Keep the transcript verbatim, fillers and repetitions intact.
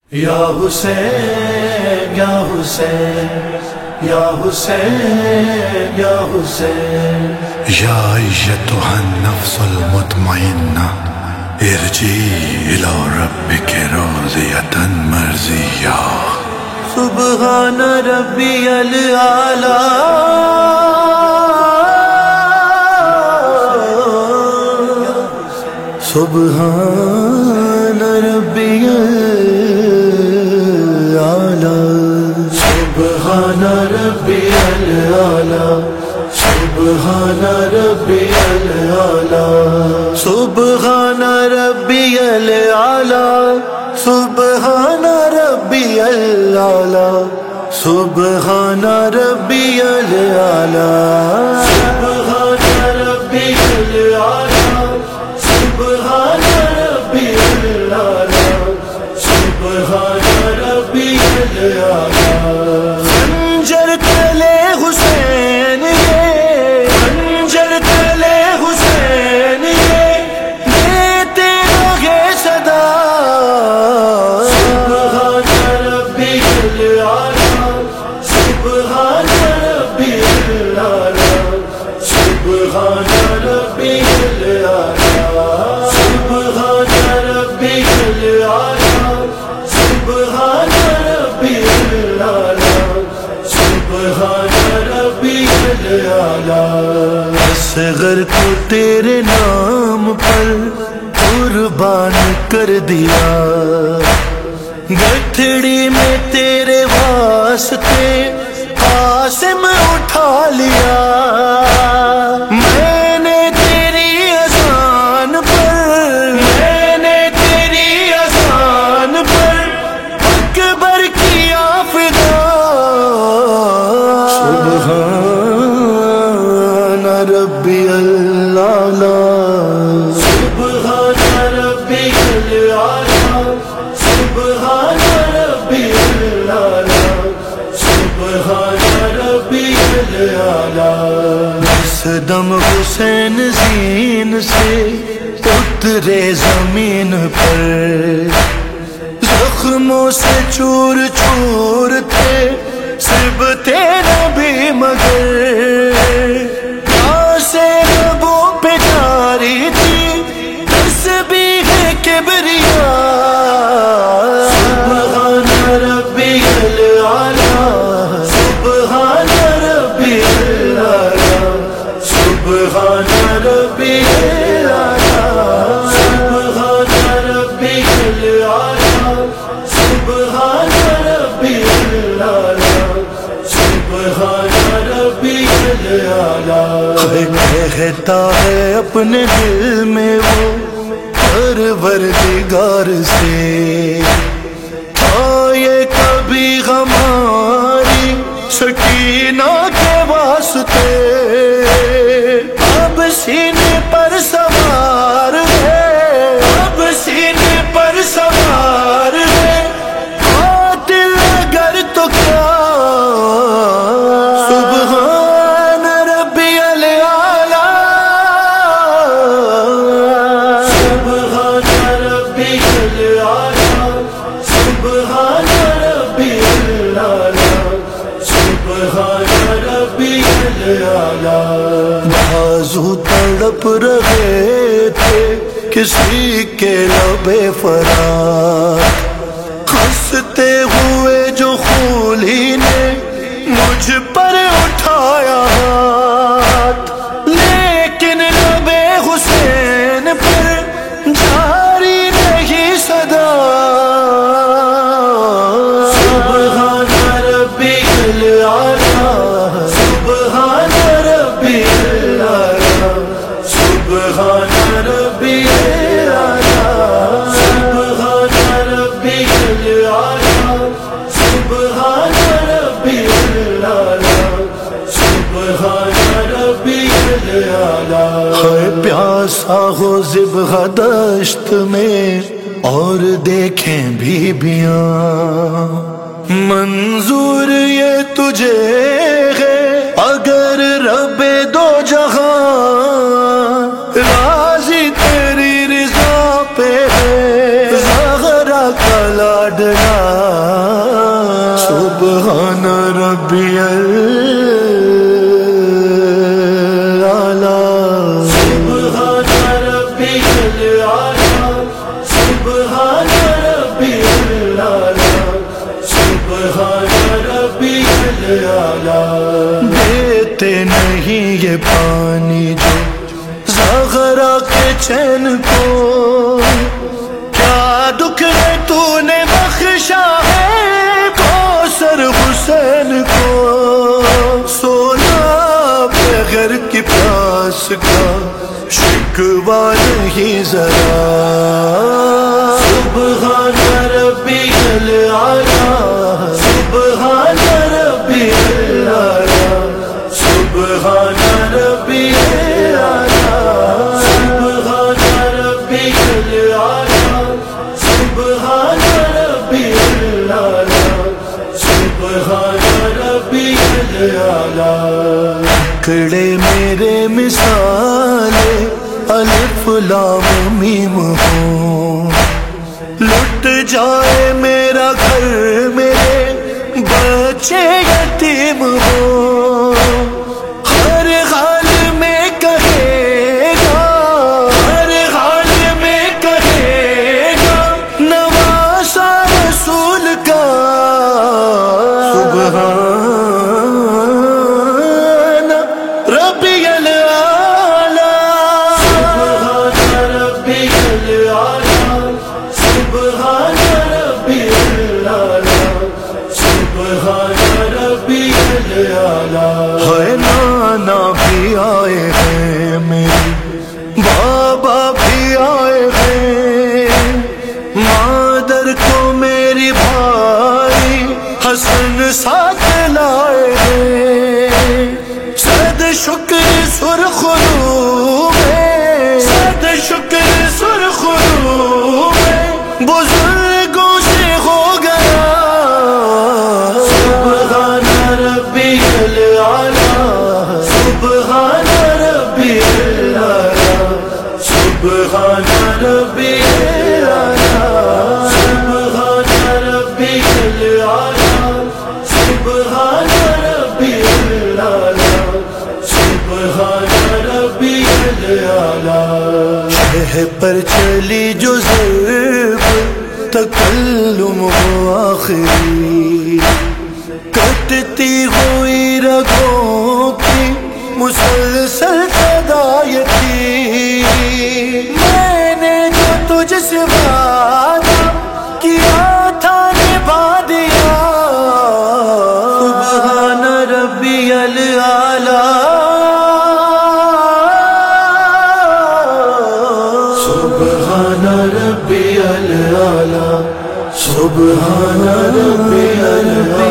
یا حسین یا حسین یا حسین یا حسین یا ایتها النفس المطمئنہ ارجعی الی ربک راضیۃ مرضیہ سبحان ربی الاعلی سبحان ربی سبحان ربی الاعلی سبحان ربی الاعلی سبحان ربی الاعلی سبحان ربی الاعلی سبحان ربی الاعلی سبحان ربی الاعلی سبحان ربی الاعلی سبحان ربی الاعلی خنجر تلے حسین یہ خنجر تلے حسین یہ دیتے رہے صدا سبحان ربی الاعلی سبحان ربی الاعلی سبحان ربی الاعلی سبحان ربی الاعلی سبحان ربی الاعلی سبحان ربی الاعلی اصغر کو تیرے نام پر قربان کر دیا گٹھڑی میں تیرے واسطے قاسم اٹھا لیا میں نے تیری اذان پر میں نے تیری اذان پر اکبر کیا فدا سبحان ربی الاعلی سبحان ربی الاعلی سبحان ربی الاعلی سبحان ربی الاعلی اس دم حسین زین سے اترے زمین پر زخموں سے چور چور تھے سبتے نبی مگر سے نبوں پہ جاری تھی تسبیح کبریا سبحان ربی الاعلی سبحان ربی الاعلی سبحان ربی الاعلی سبحان ربی الاعلی سبحان ربی الاعلی سبحان ربی الاعلی کہتا ہے اپنے دل میں وہ پروردگار سے آئے کبھی ہماری سکینہ کے واسطے اب سینے پر سوار ہے اب سینے پر سوار ہے قاتل اگر تو کیا سبحان ربی الاعلی سبحان ربی الاعلی سبحان ربی الاعلی سبحان ربی الاعلی بازو تڑپ رہے تھے کسی کے لب فرات ہنستے ہوئے جو خولی نے مجھ پر اٹھایا ہاتھ لیکن لب حسین پر جاری نہیں صدا سبحان ربی الاعلی سبحان ربی الاعلی سبحان ربی الاعلی سبحان ربی الاعلی سبحان ربی الاعلی سبحان ربی الاعلی ہے پیاسا ہو ذبح دشت میں اور دیکھیں بیبیاں منظور یہ تجھے ہے اگر رب دو جہاں راضی تیری رضا پہ ہے زہرا کا لاڈلا نہیں یہ پانی جو زغرا کے چین کو، کیا دکھ ہے تو نے بخشا ہے کوثر حسین کو، سونا بغیر کی پیاس کا شکوہ نہیں ذرا، سبحان ربی الاعلیٰ سبحان ربی الاعلیٰ سبحان ربی الاعلیٰ سبحان ربی الاعلیٰ سبحان ربی الاعلیٰ سبحان ربی الاعلیٰ۔ کڑے میرے مثالے الف لام میم ہوں، لٹ جائے میرا گھر میرے بچے یتیم ہوں، ہر حال میں کہے گا ہر حال میں کہے گا نواسا رسول کا، سبحان ربی الاعلیٰ سبحان ربی الاعلیٰ سبحان ربی الاعلیٰ سبحان ربی الاعلیٰ۔ ہے نانا بھی آئے ہیں میرے، بابا بھی آئے ہیں، مادر کو میری بھائی حسن ساتھ لائے ہیں، صد شکر سرخ رو میں صد شکر سرخ رو میں بزرگوں سے ہو گیا، سبحان ربی الاعلیٰ سبحان ربی الاعلیٰ سبحان ربی الاعلیٰ سبحان ربی الاعلیٰ سبحان ربی الاعلیٰ سبحان ربی الاعلیٰ۔ شہ پر چلی جو ضرب تکلم ہو آخری، کٹتی ہوئی رگوں کی مسلسل تدایتی، میں نے جو تجھ سے وعدہ کیا تھا نبھا دیا، سبحان ربی الاعلیٰ سبحان ربی الاعلیٰ سبحان ربی الاعلیٰ